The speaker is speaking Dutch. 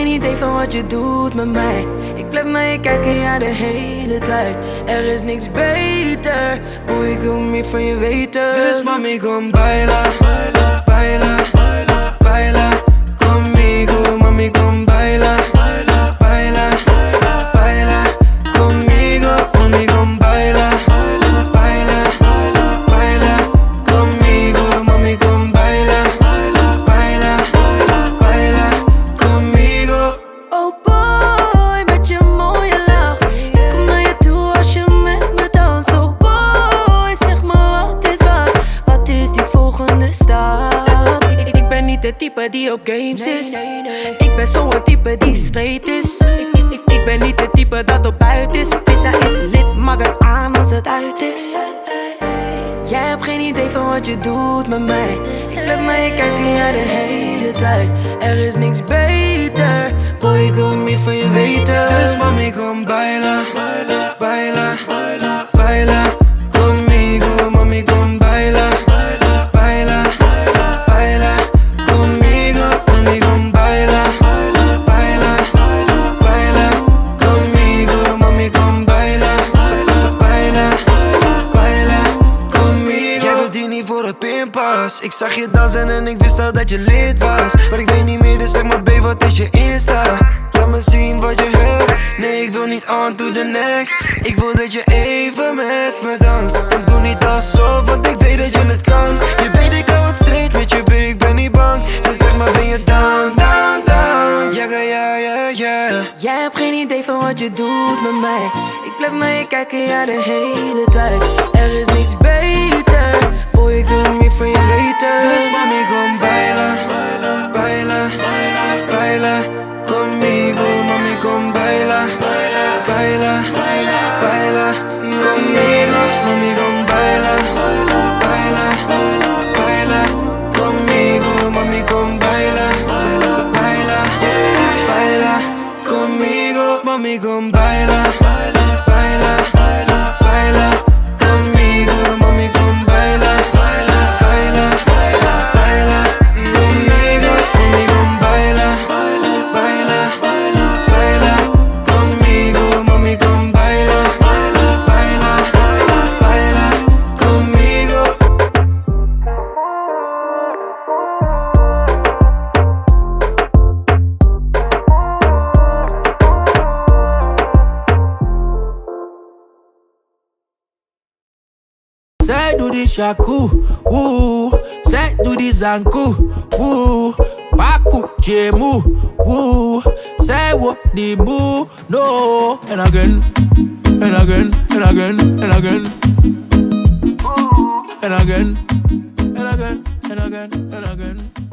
geen idee van wat je doet met mij. Ik blijf naar je kijken, ja, de hele tijd. Er is niks beter. Boy, ik wil meer van je weten. Dus mami, kom baila, baila, baila, baila, baila. Conmigo, mami, kom baila, baila, baila, baila, baila. Conmigo, mami, kom baila, baila, baila, baila. Conmigo, mami, kom baila, baila, baila, baila. Conmigo. Oh boy, met je mooie lach. Ik kom naar je toe als je met me danst. Oh boy, zeg me wat is wat. Wat is die volgende stap? Ik ben niet de type die op games is. Ik ben zo'n type die straight is. Ik ben niet de type dat op buiten is. Visa is lid, mag het aan als het uit is. Jij hebt geen idee van wat je doet met mij. Ik blijf naar je kijken, ja, de hele tijd. Er is niks beter. Boy, ik wil meer van je weten. Dus mami, kom baila, baila, baila, baila, baila. Conmigo, mami, kom baila, baila, baila, baila, baila. Conmigo, mami, kom baila, baila, baila, baila, baila. Conmigo, mami, kom baila, baila, baila, baila, baila. Conmigo. Jij wilt hier niet voor het pinpas. Ik zag je dansen en ik wist al dat je lid was. Maar ik weet niet meer, dus zeg maar, babe, wat is je Insta? Laat me zien wat je hebt. Nee, ik wil niet on to the next. Ik wil dat je even met me danst. En doe niet alsof, want ik weet dat je het kan. Je weet ik hou het straight met je, babe, ik ben niet bang. Dus zeg maar, ben je down, down, down? Ja, ja, ja, ja. Jij hebt geen idee van wat je doet met mij. Ik blijf naar je kijken, ja, de hele tijd. Er is niks beter. Boy, ik wil meer van je weten. Dus mami, kom baila, baila, baila, baila, baila. Conmigo, mami, kom baila, baila, baila, baila, baila. Conmigo, mami, kom baila, baila, baila, baila, baila. Conmigo, mami, kom baila, baila, baila, baila. Conmigo, mami, kom baila, baila, baila, baila, baila. Conmigo, mami, kom baila, baila, baila, baila, baila. Conmigo, mami, kom baila, baila, baila, baila, baila. Conmigo, mami, kom baila, baila, baila, baila, baila. Conmigo. Zij doet die shaku, woe. Zij doet die zanku, woe. Paku, jemu, woe. Zij wordt niet moe, no. And again, and again, and again, and again. And again, and again, and again, and again.